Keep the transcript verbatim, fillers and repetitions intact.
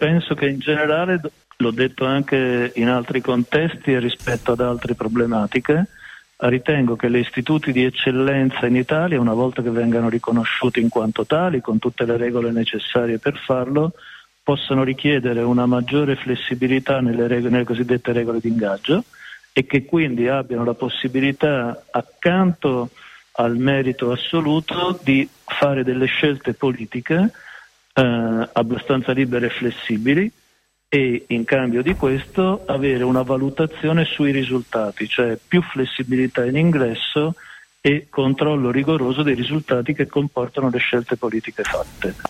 penso che in generale, l'ho detto anche in altri contesti e rispetto ad altre problematiche, ritengo che gli istituti di eccellenza in Italia, una volta che vengano riconosciuti in quanto tali, con tutte le regole necessarie per farlo, possano richiedere una maggiore flessibilità nelle, regole, nelle cosiddette regole di ingaggio, e che quindi abbiano la possibilità, accanto al merito assoluto, di fare delle scelte politiche eh, abbastanza libere e flessibili, e in cambio di questo avere una valutazione sui risultati, cioè più flessibilità in ingresso e controllo rigoroso dei risultati che comportano le scelte politiche fatte.